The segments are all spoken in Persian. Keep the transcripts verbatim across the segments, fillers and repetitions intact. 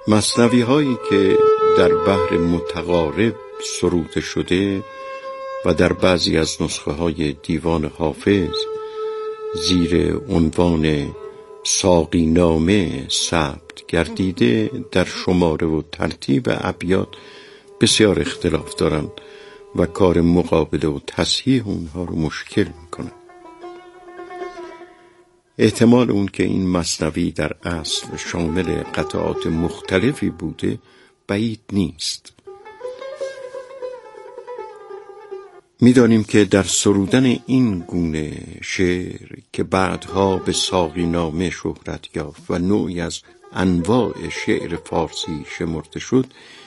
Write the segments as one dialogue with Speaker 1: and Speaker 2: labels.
Speaker 1: مثنوی هایی که در بحر متقارب سروده شده و در بعضی از نسخه های دیوان حافظ زیر عنوان ساقی نامه ثبت گردیده در شماره و ترتیب ابیات بسیار اختلاف دارند و کار مقابله و تصحیح اونها رو مشکل میکنند. احتمال اون که این مثنوی در اصل شامل قطعات مختلفی بوده بعید نیست. می‌دانیم که در سرودن این گونه شعر که بعدها به ساقی نامه شهرت یافت و نوعی از انواع شعر فارسی شمرده شد،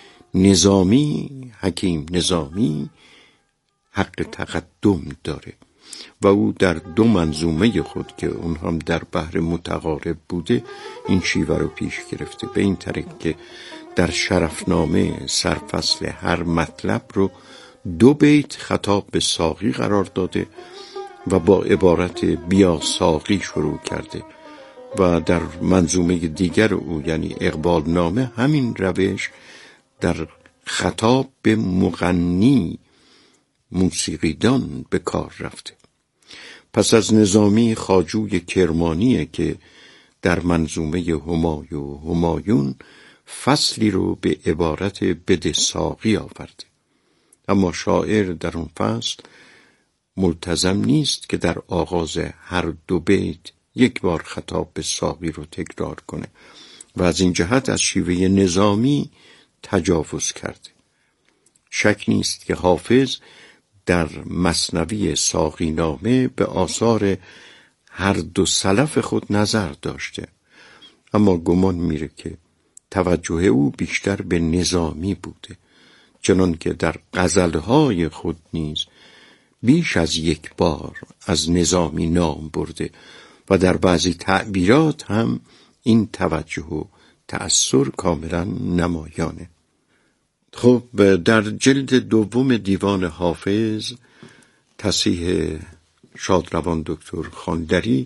Speaker 1: نظامی، حکیم نظامی حق تقدم داره و او در دو منظومه خود که اون هم در بحر متقارب بوده این شیوه رو پیش گرفته، به این طریق که در شرفنامه سرفصل هر مطلب رو دو بیت خطاب به ساقی قرار داده و با عبارت بیا ساقی شروع کرده و در منظومه دیگر او یعنی اقبال نامه همین روش در خطاب به مغنی موسیقیدان به کار رفته. پس از نظامی خواجوی کرمانیه که در منظومه همای و همایون فصلی رو به عبارت بده ساقی آورده، اما شاعر در اون فصل ملتزم نیست که در آغاز هر دو بیت یک بار خطاب به ساقی رو تکرار کنه و از این جهت از شیوه نظامی تجاوز کرده. شک نیست که حافظ در مثنوی ساقی نامه به آثار هر دو سلف خود نظر داشته، اما گمان میره که توجه او بیشتر به نظامی بوده، چنان که در غزلهای خود نیز بیش از یک بار از نظامی نام برده و در بعضی تعبیرات هم این توجه و تأثیر کاملا نمایانه. خب در جلد دوم دیوان حافظ تصحیح شادروان دکتر خاندری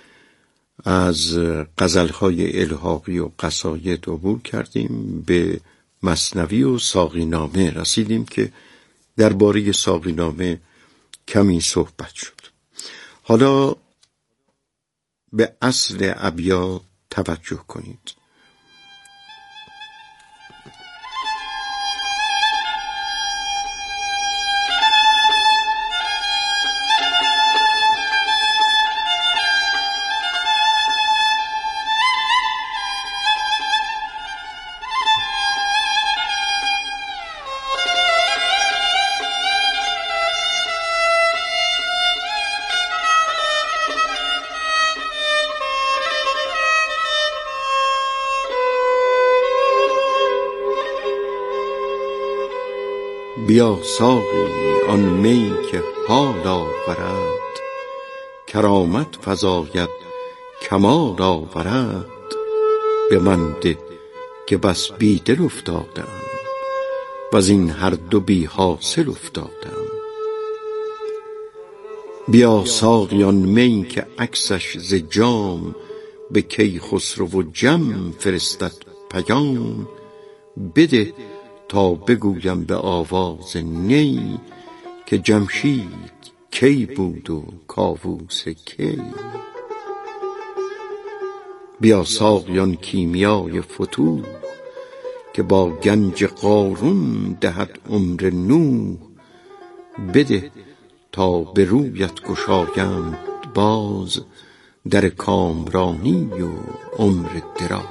Speaker 1: از غزلهای الحاقی و قصاید عبور کردیم، به مثنوی و ساقی نامه رسیدیم که درباره ساقی نامه کمی صحبت شد. حالا به اصل ابیات توجه کنید. بیا ساقی آن می که حال آورد، کرامت فزاید کمال آورد. به من ده که بس بی دل افتادم و از این هر دو بی حاصل افتادم. بیا ساقی آن می که عکسش ز جام، به کیخسرو و جم فرستد پیام. بده تا بگویم به آواز نی، که جمشید کی بود و کاووس کی. بیا ساقی آن کیمیای فتوح، که با گنج قارون دهد عمر نوح. بده تا به رویت گشایند باز، در کامرانی و عمر دراز.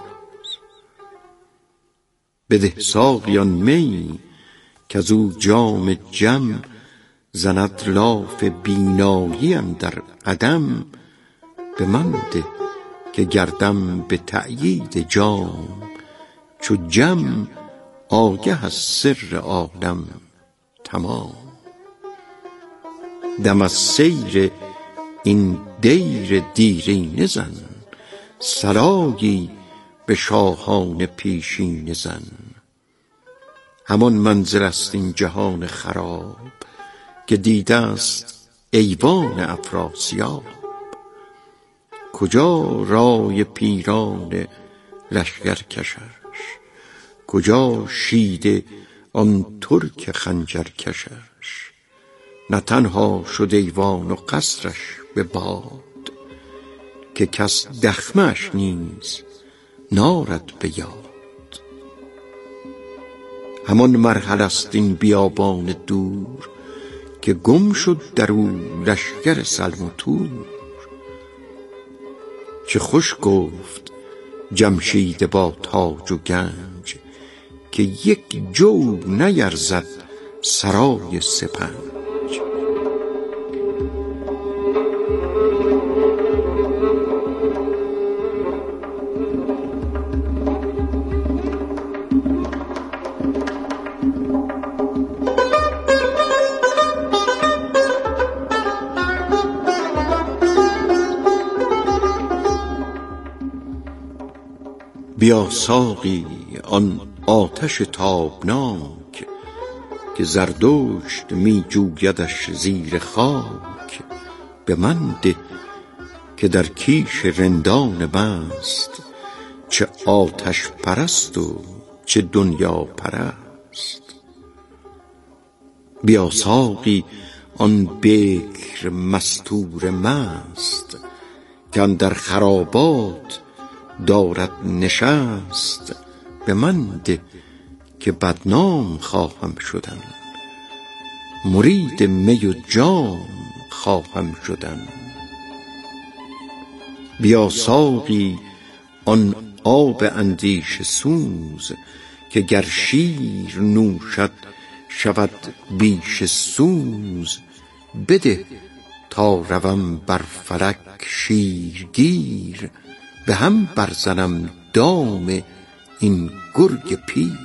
Speaker 1: بده ساقی آن می که از او جام جم، زند لاف بینایی اندر قدم. به من ده که گردم به تأیید جام، چو جم آگه از سر عالم تمام. دم از سیر این دیر دیرینه زن، سرایی به شاهان پیشینه زن. همان منزل است این جهان خراب، که دیده است ایوان افراسیاب. کجا رای پیران لشکر کشش، کجا شیده آن ترک خنجر کشش؟ نه تنها شد ایوان و قصرش به باد، که کس دخمش نیز نارد به یاد. همان مرحله است این بیابان دور، که گم شد در او لشکر سلم و تور. چه خوش گفت جمشید با تاج و گنج، که یک جو نیرزد سرای سپنج. بیا ساقی آن آتش تابناک، که زردشت می جویدش زیر خاک. به من ده که در کیش رندان مست، چه آتش پرست و چه دنیا پرست. بیا ساقی آن بکر مستور مست، که اندر خرابات دارد نشست. به من ده که بدنام خواهم شدن، مرید می و جام خواهم شدن. بیا ساقی آن آب اندیشه سوز، که گر شیر نوشد شود بیش سوز. بده تا روم بر فلک شیرگیر، به هم برزنم دام این گرگ پیر.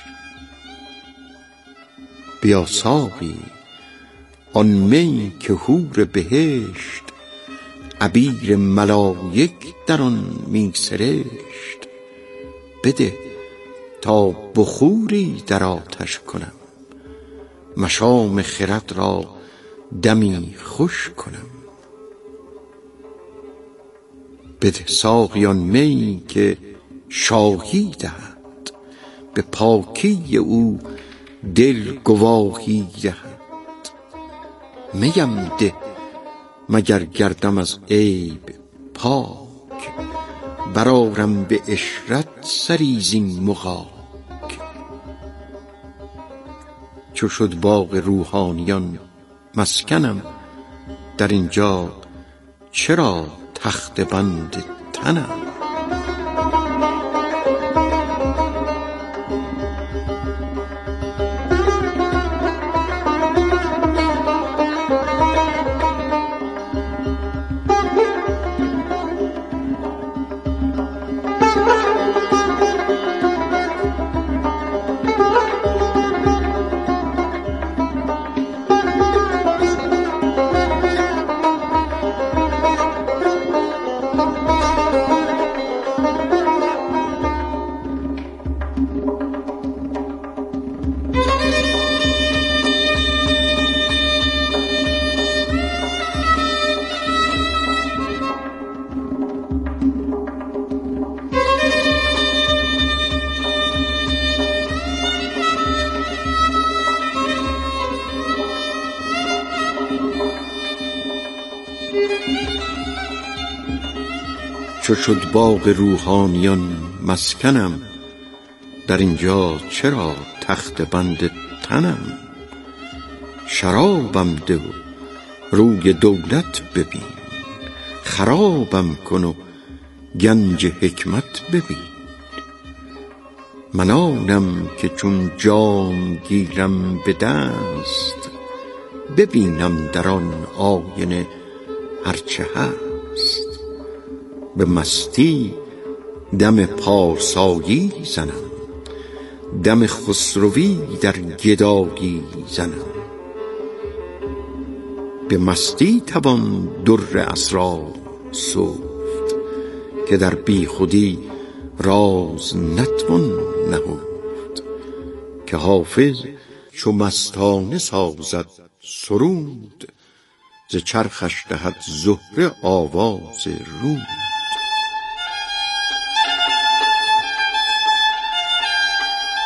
Speaker 1: بیا ساقی آن می که حور بهشت، عبیر ملایک در آن می سرشت. بده تا بخوری در آتش کنم، مشام خرد را دمی خوش کنم. بده ساقی آن می که شاهی دهد، به پاکی او دل گواهی دهد. میم ده مگر گردم از عیب پاک، برارم به عشرت سری زین مغاک. چو شد باغ روحانیان مسکنم، در اینجا چرا تخت بند تنم؟ چو شد باغ روحانیان مسکنم، در اینجا چرا تخت بند تنم؟ شرابم ده و روی دولت ببین، خرابم کن و گنج حکمت ببین. من آنم که چون جام گیرم به دست، ببینم در آن آینه هرچه هست. به مستی دم پارسایی زنم، دم خسروی در گدایی زنم. به مستی توان در اسرار سفت، که در بی خودی راز نتوان نهفت. که حافظ چو مستانه سازد سرود، ز چرخش دهد زهره آواز رود.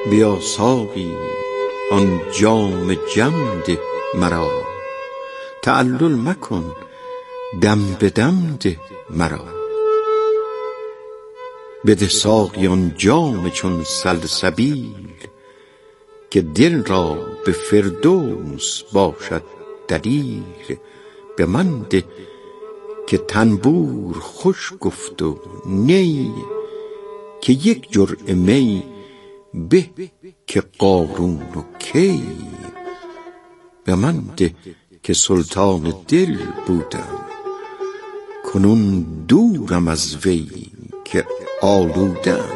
Speaker 1: بیا ساقی آن جام جم ده مرا، تعلل مکن دم به دم ده مرا. بده ساقی آن جام چون سلسبیل، که دل را به فردوس باشد دلیل. به من ده که تنبور خوش گفت و نی، که یک جرعه می به که قارون و کی. به من ده که سلطان دل بودم، کنون دورم از وی که آلودم.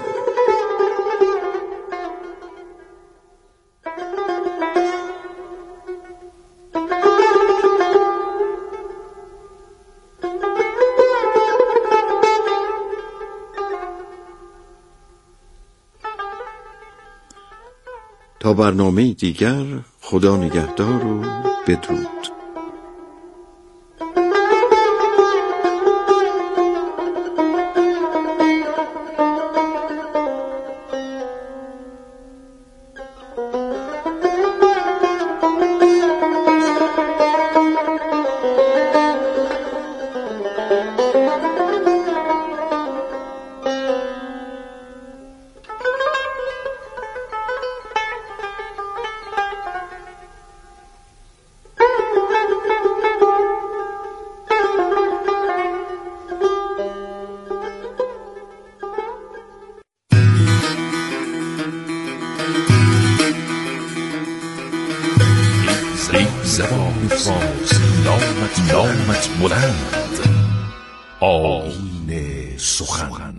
Speaker 1: تا برنامه دیگر، خدا نگهدار و بدرود.
Speaker 2: زبان فارسی نامت نامت بلند، آیین سخن.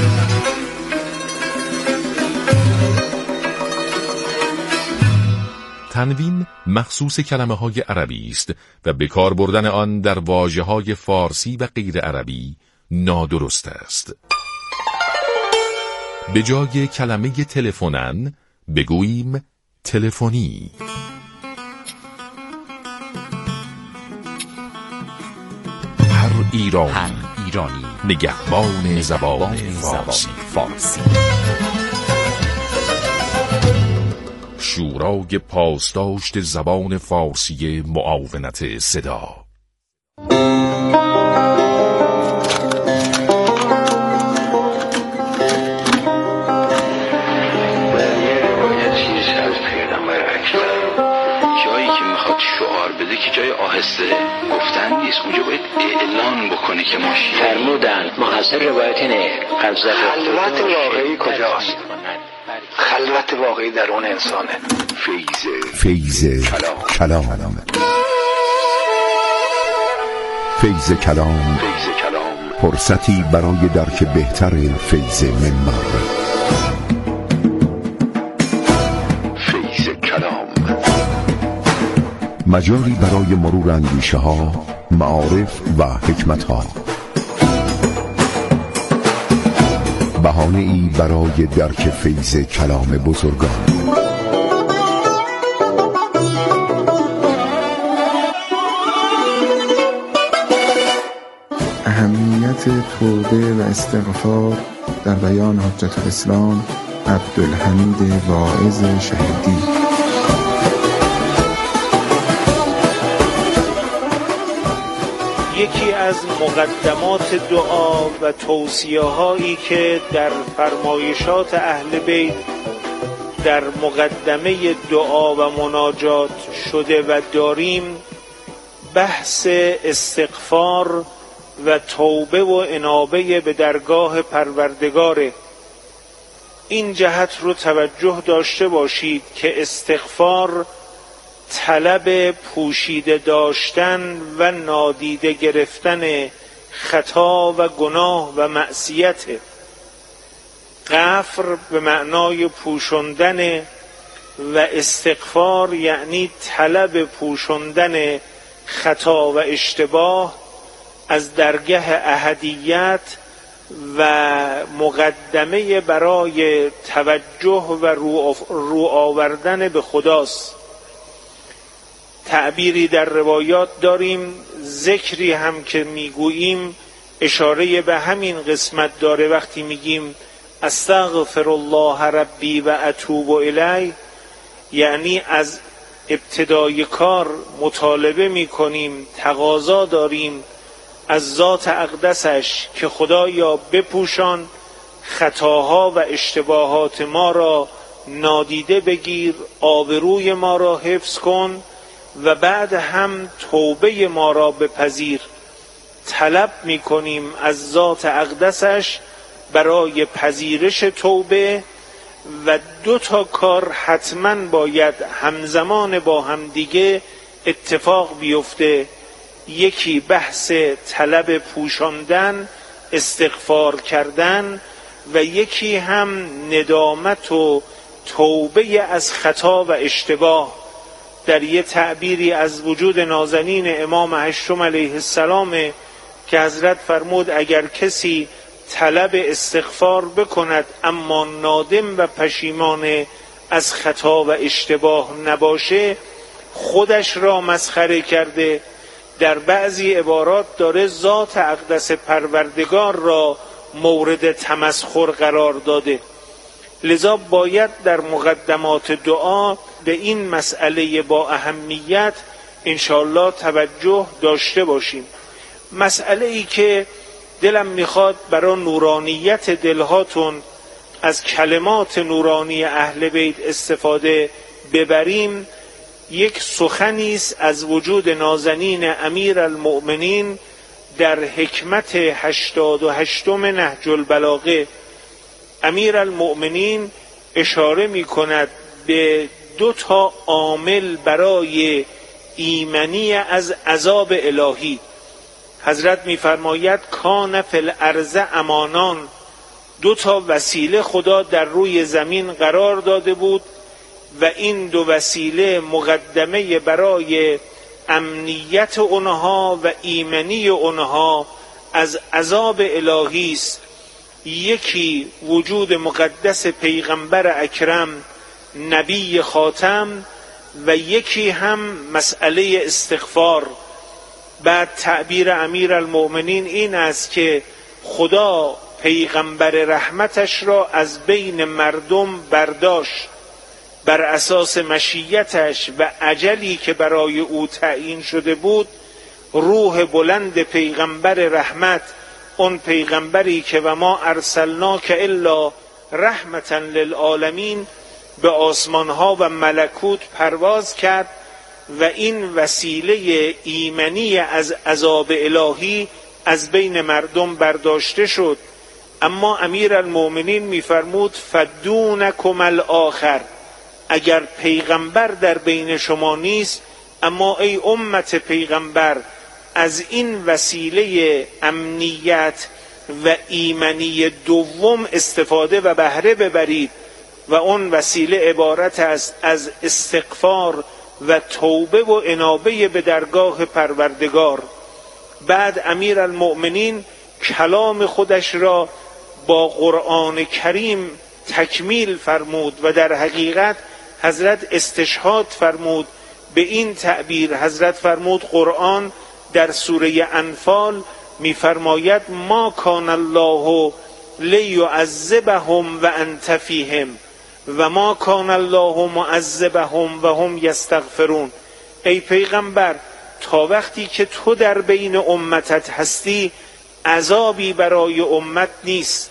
Speaker 2: تنوین مخصوص کلمه های عربی است و به کار بردن آن در واژه های فارسی و غیر عربی نادرست است. به جای کلمه تلفنن بگوییم تلفنی. هر ایرانی, هر ایرانی نگهبان زبان فارسی. فارسی شورای پاسداشت زبان فارسی معاونت صدا.
Speaker 3: شعار بده که جای آهسته گفتن نیست، اونجا باید اعلان بکنه که ما شیعه
Speaker 4: فرمودن محصل روایت اینه.
Speaker 3: خلوت واقعی کجاست؟ خلوت واقعی در اون انسانه.
Speaker 5: فیض کلام کلام فیض کلام فرصتی برای درک بهتر فیض منبر.
Speaker 3: فیض کلام
Speaker 5: مجاری برای مرور اندیشه ها، معارف و حکمت ها. بهانه ای برای درک فیض کلام بزرگان.
Speaker 6: اهمیت توبه و استغفار در بیان حجت الاسلام عبدالحمید واعظ شهیدی.
Speaker 7: یکی از مقدمات دعا و توصیه هایی که در فرمایشات اهل بیت در مقدمه دعا و مناجات شده و داریم، بحث استغفار و توبه و انابه به درگاه پروردگاره. این جهت رو توجه داشته باشید که استغفار طلب پوشیده داشتن و نادیده گرفتن خطا و گناه و معصیت. غفر به معنای پوشوندن و استغفار یعنی طلب پوشوندن خطا و اشتباه از درگاه احدیت و مقدمه برای توجه و رو آوردن به خداست. تعبیری در روایات داریم، ذکری هم که میگوییم اشاره به همین قسمت داره. وقتی میگیم استغفر الله ربی و اتوب الیه، یعنی از ابتدای کار مطالبه می کنیم، تقاضا داریم از ذات اقدسش که خدایا بپوشان، خطاها و اشتباهات ما را نادیده بگیر، آبروی ما را حفظ کن و بعد هم توبه ما را بپذیر. طلب می کنیم از ذات اقدسش برای پذیرش توبه و دو تا کار حتما باید همزمان با همدیگه اتفاق بیفته. یکی بحث طلب پوشاندن، استغفار کردن، و یکی هم ندامت و توبه از خطا و اشتباه. در یه تعبیری از وجود نازنین امام هشتم علیه السلام که حضرت فرمود اگر کسی طلب استغفار بکند اما نادم و پشیمان از خطا و اشتباه نباشه، خودش را مسخره کرده. در بعضی عبارات داره ذات اقدس پروردگار را مورد تمسخر قرار داده. لذا باید در مقدمات دعا به این مسئله با اهمیت انشاءالله توجه داشته باشیم. مسئله ای که دلم میخواد برای نورانیت دلهاتون از کلمات نورانی اهل بیت استفاده ببریم، یک سخنی است از وجود نازنین امیر المؤمنین در حکمت هشتاد و هشتم نهج البلاغه. امیر المؤمنین اشاره می کند به دو تا عامل برای ایمنی از عذاب الهی. حضرت می فرماید کان فی الارض امانان، دو تا وسیله خدا در روی زمین قرار داده بود و این دو وسیله مقدمه برای امنیت اونها و ایمنی اونها از عذاب الهی است. یکی وجود مقدس پیغمبر اکرم نبی خاتم و یکی هم مسئله استغفار. بعد تعبیر امیر المؤمنین این است که خدا پیغمبر رحمتش را از بین مردم برداشت بر اساس مشیتش و اجلی که برای او تعیین شده بود. روح بلند پیغمبر رحمت، اون پیغمبری که و ما ارسلناک الا رحمتا للعالمین، به آسمانها و ملکوت پرواز کرد و این وسیله ایمنی از عذاب الهی از بین مردم برداشته شد. اما امیر المؤمنین میفرمود فدونکم الاخر، اگر پیغمبر در بین شما نیست، اما ای امت پیغمبر از این وسیله امنیت و ایمنی دوم استفاده و بهره ببرید و اون وسیله عبارت است از استغفار و توبه و انابه به درگاه پروردگار. بعد امیر المؤمنین کلام خودش را با قرآن کریم تکمیل فرمود و در حقیقت حضرت استشهاد فرمود به این تعبیر. حضرت فرمود قرآن در سوره انفال میفرماید ما کان الله لیعذبهم و انت فیهم و ما کان الله معذبهم و هم یستغفرون. ای پیغمبر تا وقتی که تو در بین امتت هستی عذابی برای امت نیست.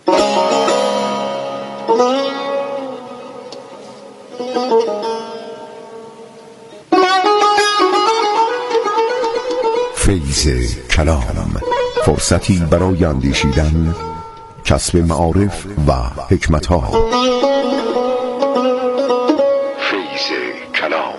Speaker 5: فیض کلام، فرصتی برای اندیشیدن، کسب معارف و حکمت‌ها.
Speaker 3: فیض کلام.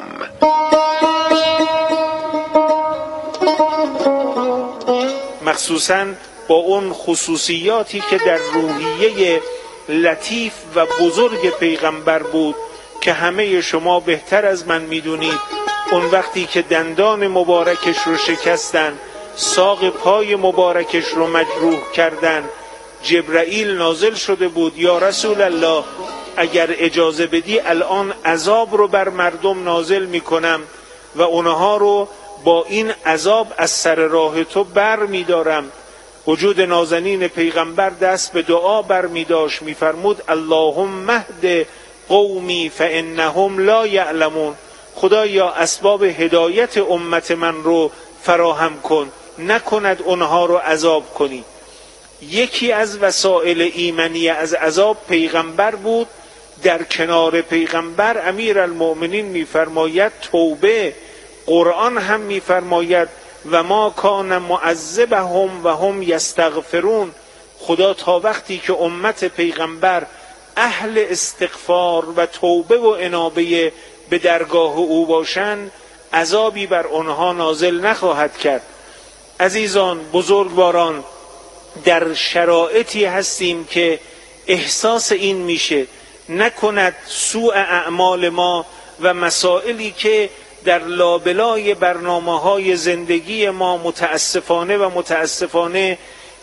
Speaker 7: مخصوصاً با اون خصوصیاتی که در روحیه لطیف و بزرگ پیغمبر بود که همه شما بهتر از من میدونید. اون وقتی که دندان مبارکش رو شکستن، ساق پای مبارکش رو مجروح کردن، جبرائیل نازل شده بود یا رسول الله اگر اجازه بدی الان عذاب رو بر مردم نازل میکنم و اونها رو با این عذاب از سر راه تو بر میدارم. وجود نازنین پیغمبر دست به دعا بر می داشت، می فرمود اللهم اهد قومی فانهم لا یعلمون. خدایا اسباب هدایت امت من رو فراهم کن، نکند اونها رو عذاب کنی. یکی از وسایل ایمنی از عذاب پیغمبر بود. در کنار پیغمبر امیرالمؤمنین میفرماید توبه، قرآن هم میفرماید و ما کان معذبهم و هم یستغفرون. خدا تا وقتی که امت پیغمبر اهل استغفار و توبه و انابه به درگاه او باشند عذابی بر آنها نازل نخواهد کرد. عزیزان بزرگواران، در شرایطی هستیم که احساس این میشه نکند سوء اعمال ما و مسائلی که در لابلای برنامه‌های زندگی ما متاسفانه و متاسفانه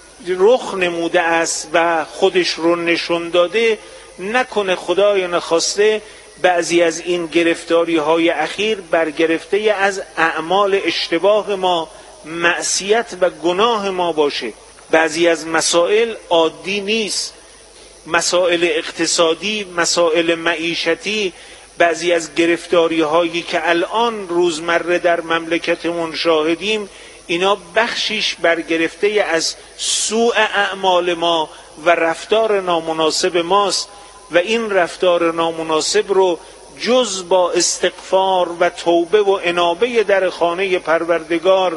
Speaker 7: رخ نموده است و خودش رو نشون داده، نکنه خدای نخواسته بعضی از این گرفتاری های اخیر برگرفته از اعمال اشتباه ما، معصیت و گناه ما باشه. بعضی از مسائل عادی نیست، مسائل اقتصادی، مسائل معیشتی، بعضی از گرفتاری هایی که الان روزمره در مملکتمون شاهدیم، اینا بخشیش برگرفته از سوء اعمال ما و رفتار نامناسب ماست و این رفتار نامناسب رو جز با استغفار و توبه و انابه در خانه پروردگار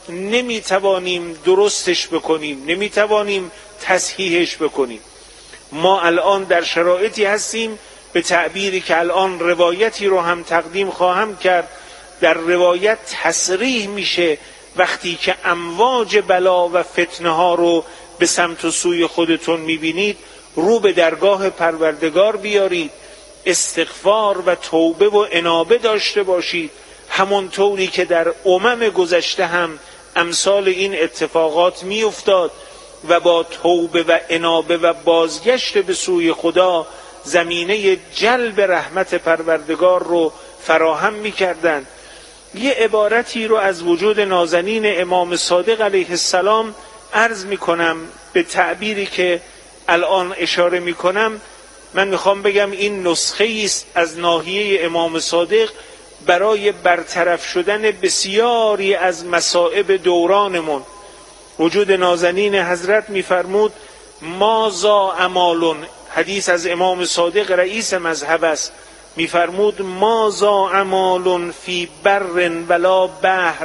Speaker 7: نمیتوانیم درستش بکنیم، نمیتوانیم تصحیحش بکنیم. ما الان در شرایطی هستیم، به تعبیری که الان روایتی رو هم تقدیم خواهم کرد، در روایت تصریح میشه وقتی که امواج بلا و فتنه ها رو به سمت و سوی خودتون میبینید، رو به درگاه پروردگار بیارید، استغفار و توبه و انابه داشته باشید، همونطوری که در امم گذشته هم امثال این اتفاقات می افتاد و با توبه و انابه و بازگشت به سوی خدا زمینه جلب رحمت پروردگار رو فراهم می کردن. یه عبارتی رو از وجود نازنین امام صادق علیه السلام عرض می کنم به تعبیری که الان اشاره می کنم. من میخوام بگم این نسخه است از ناحیه امام صادق برای برطرف شدن بسیاری از مصائب دورانمون. وجود نازنین حضرت میفرمود ما ذا اعمال، حدیث از امام صادق رئیس مذهب است، میفرمود ما ذا اعمال فی بر ولا بحر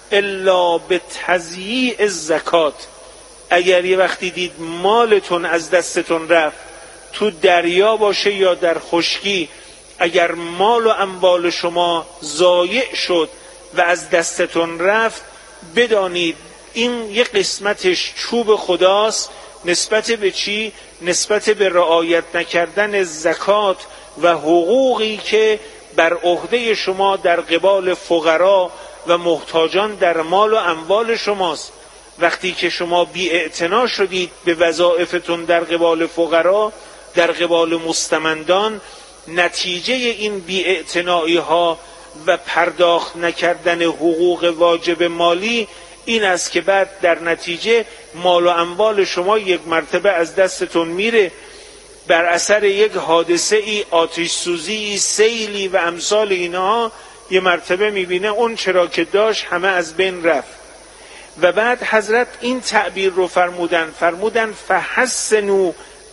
Speaker 7: الا بتضییع الزکات. اگر یه وقتی دید مالتون از دستتون رفت، تو دریا باشه یا در خشکی، اگر مال و اموال شما ضایع شد و از دستتون رفت، بدانید این یک قسمتش چوب خداست. نسبت به چی؟ نسبت به رعایت نکردن زکات و حقوقی که بر عهده شما در قبال فقرا و محتاجان در مال و اموال شماست. وقتی که شما بی‌اعتنا شدید به وظایفتون در قبال فقرا، در قبال مستمندان، نتیجه این بی‌اعتنایی ها و پرداخت نکردن حقوق واجب مالی این است که بعد در نتیجه مال و اموال شما یک مرتبه از دستتون میره. بر اثر یک حادثه ای، آتش سوزی، سیلی و امثال اینها، یه مرتبه میبینه اون چرا که داشت همه از بین رفت. و بعد حضرت این تعبیر رو فرمودن فرمودن فحسنوا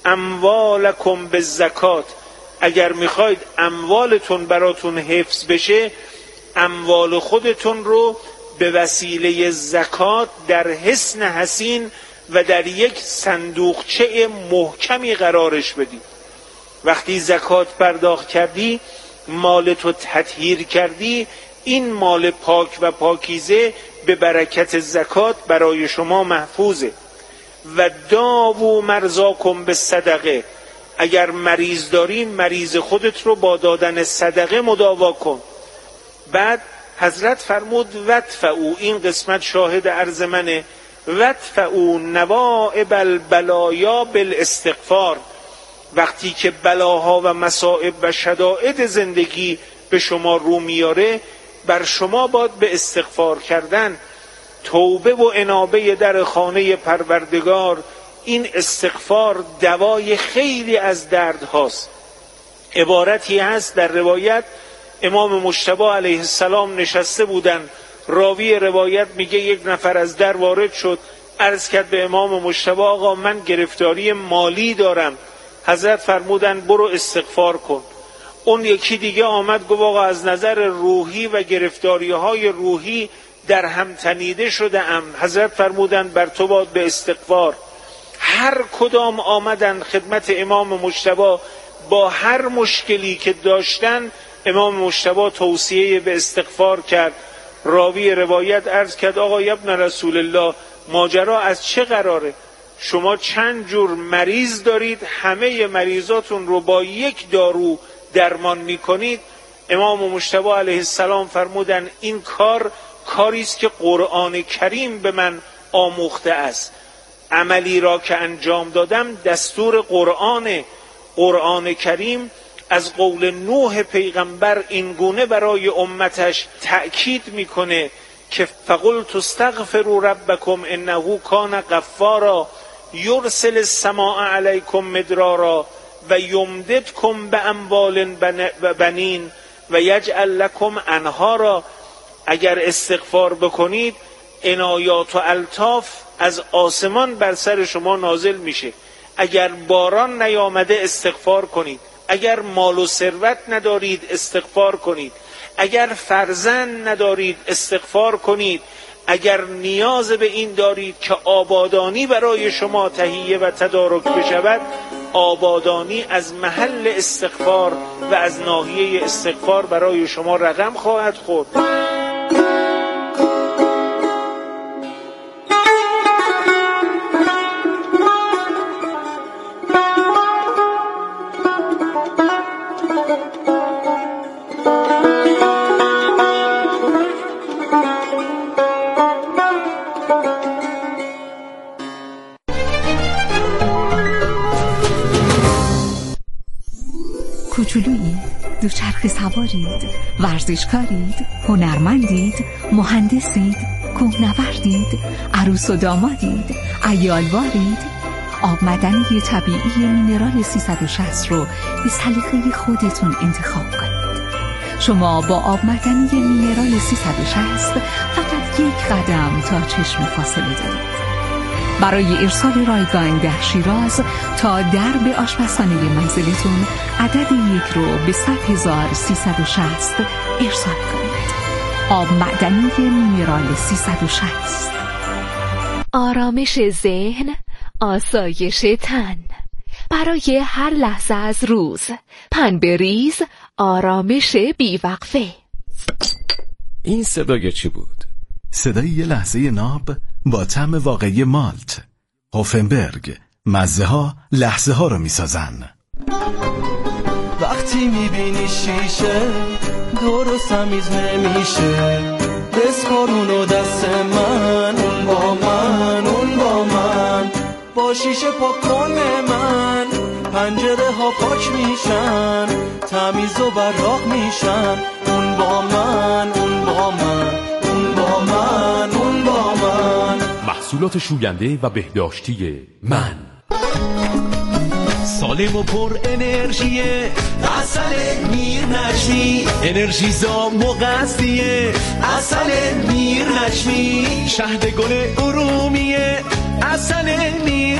Speaker 7: اموالکم بالزکات. اگر میخواید اموالتون براتون حفظ بشه، اموال خودتون رو به وسیله زکات در حصن حصین و در یک صندوقچه محکمی قرارش بدید. وقتی زکات پرداخت کردی، مالتو تطهیر کردی، این مال پاک و پاکیزه به برکت زکات برای شما محفوظه. و داووا مرضاکم بالصدقه. اگر مریض داری، مریض خودت رو با دادن صدقه مداوا کن. بعد حضرت فرمود وادفعوا، این قسمت شاهد عرض منه، وادفعوا نوائب البلایا بالاستغفار. وقتی که بلاها و مصائب و شدائد زندگی به شما رو میاره، بر شما باید به استغفار کردن. توبه و انابه در خانه پروردگار، این استغفار دوای خیلی از درد هاست. عبارتی هست در روایت، امام مجتبی علیه السلام نشسته بودن، راوی روایت میگه یک نفر از در وارد شد، عرض کرد به امام مجتبی آقا من گرفتاری مالی دارم. حضرت فرمودن برو استغفار کن. اون یکی دیگه آمد گفت آقا از نظر روحی و گرفتاری های روحی در هم تنیده شده ام. حضرت فرمودن بر تو باد به استغفار. هر کدام آمدن خدمت امام مجتبی با هر مشکلی که داشتن، امام مجتبی توصیه به استغفار کرد. راوی روایت عرض کرد آقا ابن رسول الله ماجرا از چه قراره؟ شما چند جور مریض دارید، همه مریضاتون رو با یک دارو درمان میکنید. امام مجتبی علیه السلام فرمودن این کار کاری است که قرآن کریم به من آموخته است. عملی را که انجام دادم دستور قرآن. قرآن کریم از قول نوح پیغمبر اینگونه برای امتش تأکید میکنه که فقلت استغفروا ربکم انه کان غفارا یرسل السماء علیکم مدرارا و یمددکم باموال و بنین و یجعل لکم انهارا. اگر استغفار بکنید عنایات و الطاف از آسمان بر سر شما نازل میشه. اگر باران نیامده استغفار کنید. اگر مال و ثروت ندارید استغفار کنید. اگر فرزند ندارید استغفار کنید. اگر نیاز به این دارید که آبادانی برای شما تهیه و تدارک بشود، آبادانی از محل استغفار و از ناحیه استغفار برای شما رقم خواهد خورد.
Speaker 8: کوچولویید، دوچرخه سوارید، ورزشکارید، هنرمندید، مهندسید، کوهنوردید، عروس و دامادید، عیالوارید. آب معدنی طبیعی مینرال سیصد و شصت رو به سلیقه خودتون انتخاب کنید. شما با آب معدنی مینرال سیصد و شصت فقط یک قدم تا چشم فاصله دارید. برای ارسال رایگان در شیراز تا درب آشپزخانه منزلتون عدد یک رو به صد هزار سیصد و شصت ارسال کنید. آب معدنی مینرال سیصد و شصت.
Speaker 9: آرامش ذهن، آسایش تن، برای هر لحظه از روز. پنبریز، آرامش بیوقفه.
Speaker 10: این صدای چی بود؟ صدای یه لحظه ناب با طعم واقعی مالت. هوفنبرگ، مزه ها لحظه ها رو میسازن.
Speaker 11: وقتی میبینی شیشه درست تمیز نمیشه، بسپارونو دست من، اون با من، اون با من، با شیشه پاک کنه من، پنجره ها پاک میشن، تمیز و براق میشن، اون با من، اون با من، اون با من، اون با من.
Speaker 2: محصولات شوینده و بهداشتی من.
Speaker 11: سالم و پر انرژیه، عسل میر نجمی، انرژی زا مغذیه، عسل میر نجمی، شهد گل ارومیه، عسل میر